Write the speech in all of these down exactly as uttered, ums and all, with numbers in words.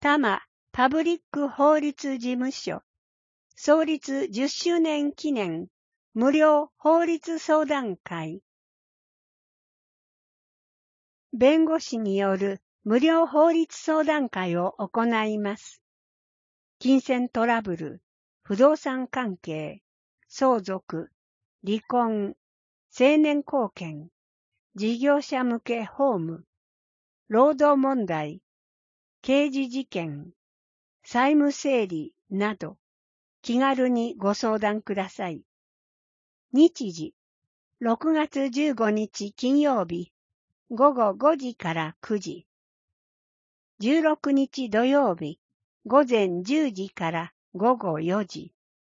多摩パブリック法律事務所創立じゅっしゅうねん記念無料法律相談会。弁護士による無料法律相談会を行います。金銭トラブル、不動産関係、相続、離婚、成年後見、事業者向け法務、労働問題、刑事事件、債務整理など気軽にご相談ください。日時、ろくがつじゅうごにち金曜日、ごごごじからくじ。じゅうろくにち土曜日、ごぜんじゅうじからごごよじ。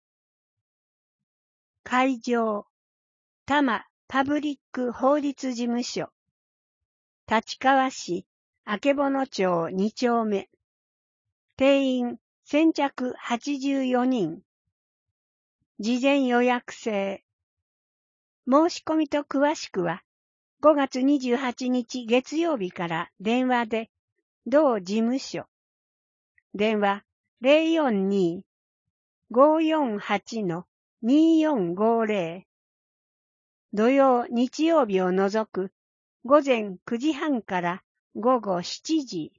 会場、多摩パブリック法律事務所。立川市曙町にちょうめ。定員先着はちじゅうよにん。事前予約制。申し込みと詳しくは、ごがつにじゅうはちにち月曜日から電話で、同事務所。電話 ゼロよんにー ごーよんはち にーよんごゼロ。土曜、日曜日を除く午前くじはんから午後しちじ。